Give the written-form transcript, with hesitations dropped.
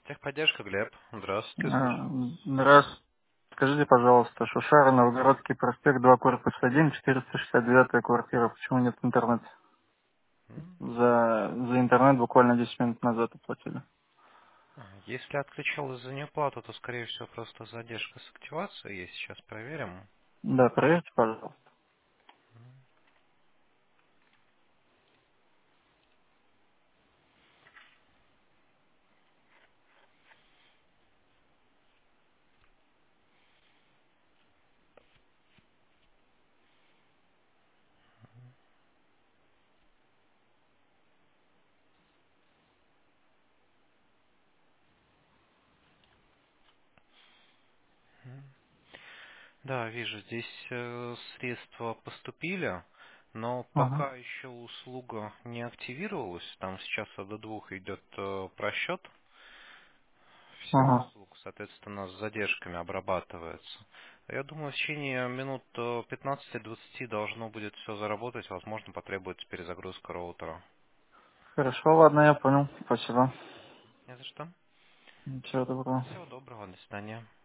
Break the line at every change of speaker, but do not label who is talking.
Техподдержка, Глеб. Здравствуйте,
А,
слушаю вас.
Раз, скажите, пожалуйста, Шушара, Новгородский проспект, 2, корпус 1, 469 квартира. Почему нет интернета?
М?
За интернет буквально 10 минут назад оплатили.
Если отключил за неуплату, то, скорее всего, просто задержка с активацией есть. Сейчас проверим.
Да, проверьте, пожалуйста.
Да, вижу, здесь средства поступили, но
Ага,
пока еще услуга не активировалась. Там сейчас до двух идет просчет всех
ага.
услуг, соответственно, с задержками обрабатывается. Я думаю, в течение минут 15-20 должно будет все заработать. Возможно, потребуется перезагрузка роутера.
Хорошо, ладно, я понял. Спасибо.
Не за что.
Всего доброго.
Всего доброго, до свидания.